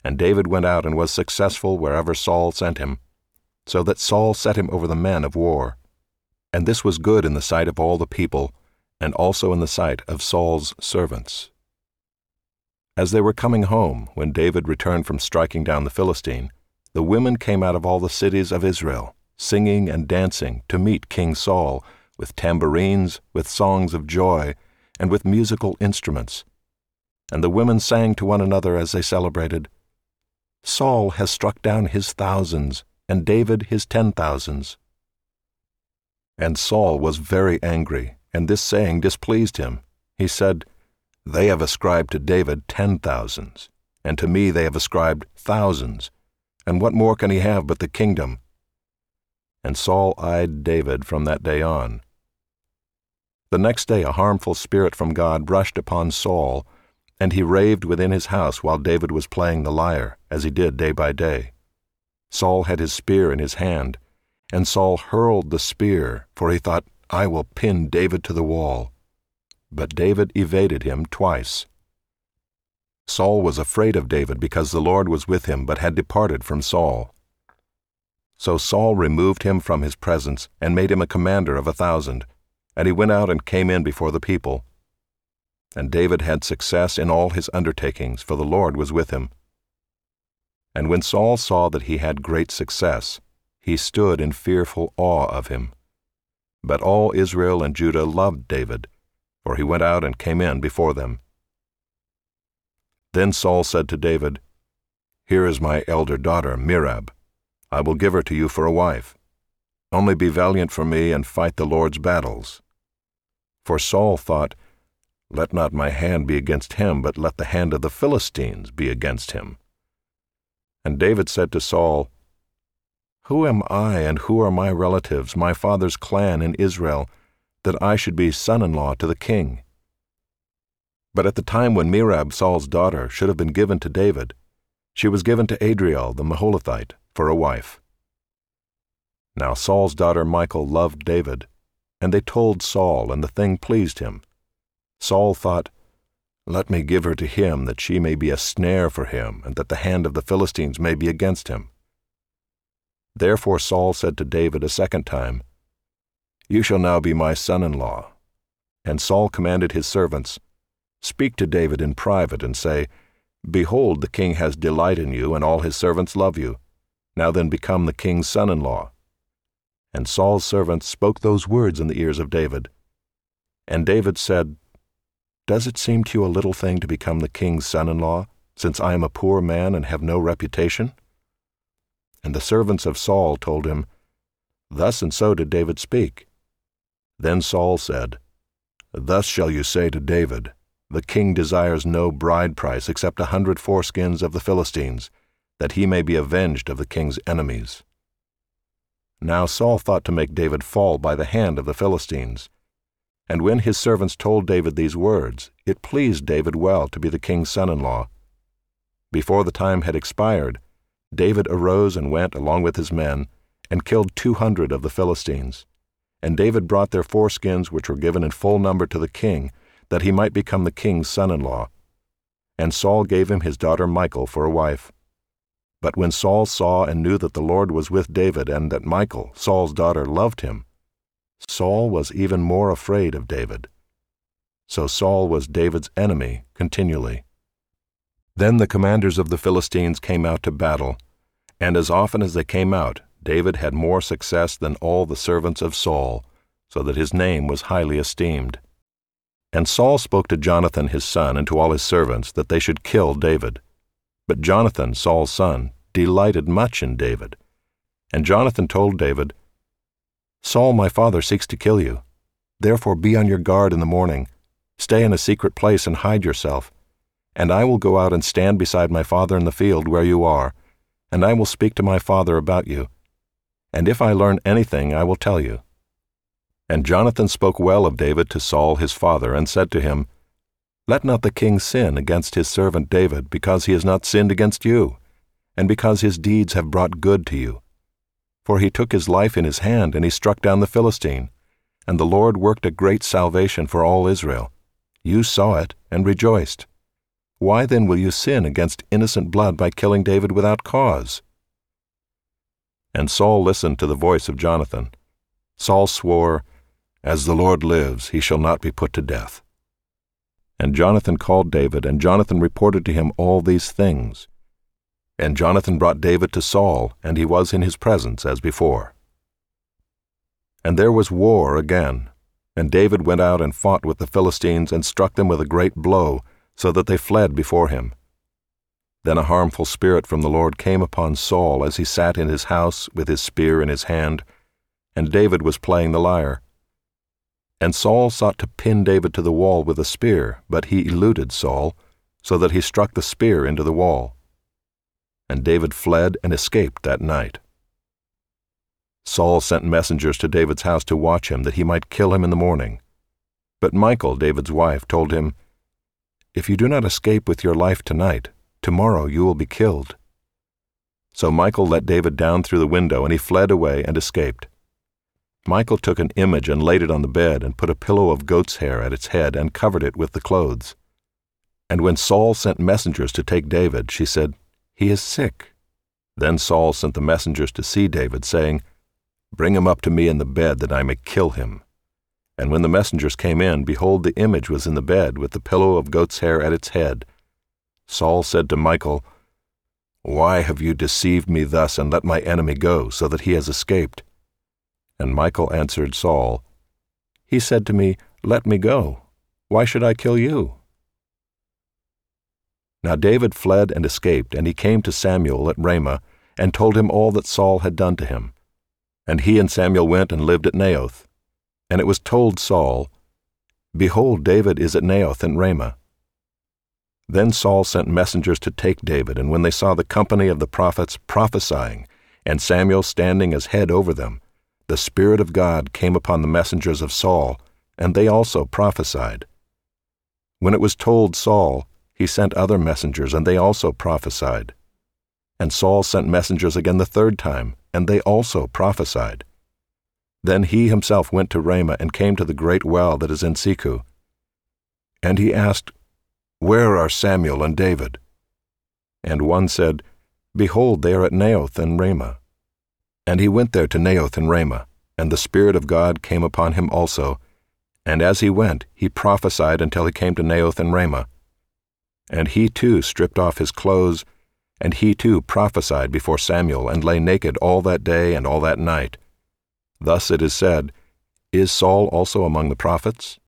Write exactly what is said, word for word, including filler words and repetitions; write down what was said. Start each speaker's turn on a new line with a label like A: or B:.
A: And David went out and was successful wherever Saul sent him, so that Saul set him over the men of war. And this was good in the sight of all the people, and also in the sight of Saul's servants. As they were coming home, when David returned from striking down the Philistine, the women came out of all the cities of Israel, singing and dancing to meet King Saul, with tambourines, with songs of joy, and with musical instruments. And the women sang to one another as they celebrated, "Saul has struck down his thousands, and David his ten thousands." And Saul was very angry, and this saying displeased him. He said, "They have ascribed to David ten thousands, and to me they have ascribed thousands, and what more can he have but the kingdom?" And Saul eyed David from that day on. The next day a harmful spirit from God rushed upon Saul, and he raved within his house while David was playing the lyre, as he did day by day. Saul had his spear in his hand, and Saul hurled the spear, for he thought, "I will pin David to the wall." But David evaded him twice. Saul was afraid of David because the Lord was with him, but had departed from Saul. So Saul removed him from his presence and made him a commander of a thousand, and he went out and came in before the people. And David had success in all his undertakings, for the Lord was with him. And when Saul saw that he had great success, he stood in fearful awe of him. But all Israel and Judah loved David, for he went out and came in before them. Then Saul said to David, "Here is my elder daughter, Merab. I will give her to you for a wife. Only be valiant for me and fight the Lord's battles." For Saul thought, "Let not my hand be against him, but let the hand of the Philistines be against him." And David said to Saul, "Who am I and who are my relatives, my father's clan in Israel, that I should be son-in-law to the king?" But at the time when Merab, Saul's daughter, should have been given to David, she was given to Adriel the Meholathite for a wife. Now Saul's daughter Michal loved David, and they told Saul, and the thing pleased him. Saul thought, "Let me give her to him, that she may be a snare for him, and that the hand of the Philistines may be against him." Therefore Saul said to David a second time, "You shall now be my son-in-law." And Saul commanded his servants, "Speak to David in private, and say, Behold, the king has delight in you, and all his servants love you. Now then become the king's son-in-law." And Saul's servants spoke those words in the ears of David. And David said, "Does it seem to you a little thing to become the king's son-in-law, since I am a poor man and have no reputation?" And the servants of Saul told him, "Thus and so did David speak." Then Saul said, "Thus shall you say to David, The king desires no bride price except a hundred foreskins of the Philistines, that he may be avenged of the king's enemies." Now Saul thought to make David fall by the hand of the Philistines. And when his servants told David these words, it pleased David well to be the king's son-in-law. Before the time had expired, David arose and went along with his men, and killed two hundred of the Philistines. And David brought their foreskins, which were given in full number, to the king, that he might become the king's son-in-law. And Saul gave him his daughter Michal for a wife. But when Saul saw and knew that the Lord was with David, and that Michal, Saul's daughter, loved him, Saul was even more afraid of David. So Saul was David's enemy continually. Then the commanders of the Philistines came out to battle, and as often as they came out, David had more success than all the servants of Saul, so that his name was highly esteemed. And Saul spoke to Jonathan his son and to all his servants that they should kill David. But Jonathan, Saul's son, delighted much in David. And Jonathan told David, "Saul my father seeks to kill you. Therefore be on your guard in the morning. Stay in a secret place and hide yourself. And I will go out and stand beside my father in the field where you are, and I will speak to my father about you. And if I learn anything, I will tell you." And Jonathan spoke well of David to Saul his father, and said to him, "Let not the king sin against his servant David, because he has not sinned against you, and because his deeds have brought good to you. For he took his life in his hand, and he struck down the Philistine, and the Lord worked a great salvation for all Israel. You saw it, and rejoiced. Why then will you sin against innocent blood by killing David without cause?" And Saul listened to the voice of Jonathan. Saul swore, "As the Lord lives, he shall not be put to death." And Jonathan called David, and Jonathan reported to him all these things. And Jonathan brought David to Saul, and he was in his presence as before. And there was war again, and David went out and fought with the Philistines and struck them with a great blow, so that they fled before him. Then a harmful spirit from the Lord came upon Saul as he sat in his house with his spear in his hand, and David was playing the lyre. And Saul sought to pin David to the wall with a spear, but he eluded Saul, so that he struck the spear into the wall. And David fled and escaped that night. Saul sent messengers to David's house to watch him, that he might kill him in the morning. But Michal, David's wife, told him, "If you do not escape with your life tonight, tomorrow you will be killed." So Michal let David down through the window, and he fled away and escaped. Michal took an image and laid it on the bed, and put a pillow of goat's hair at its head, and covered it with the clothes. And when Saul sent messengers to take David, she said, "He is sick." Then Saul sent the messengers to see David, saying, "Bring him up to me in the bed, that I may kill him." And when the messengers came in, behold, the image was in the bed, with the pillow of goat's hair at its head. Saul said to Michal, "Why have you deceived me thus, and let my enemy go, so that he has escaped?" And Michal answered Saul, "He said to me, 'Let me go. Why should I kill you?'" Now David fled and escaped, and he came to Samuel at Ramah, and told him all that Saul had done to him. And he and Samuel went and lived at Naioth. And it was told Saul, "Behold, David is at Naioth in Ramah." Then Saul sent messengers to take David, and when they saw the company of the prophets prophesying, and Samuel standing as head over them, the Spirit of God came upon the messengers of Saul, and they also prophesied. When it was told Saul, he sent other messengers, and they also prophesied. And Saul sent messengers again the third time, and they also prophesied. Then he himself went to Ramah, and came to the great well that is in Seku. And he asked, "Where are Samuel and David?" And one said, "Behold, they are at Naioth and Ramah." And he went there to Naioth and Ramah, and the Spirit of God came upon him also, and as he went, he prophesied until he came to Naioth and Ramah. And he too stripped off his clothes, and he too prophesied before Samuel, and lay naked all that day and all that night. Thus it is said, "Is Saul also among the prophets?"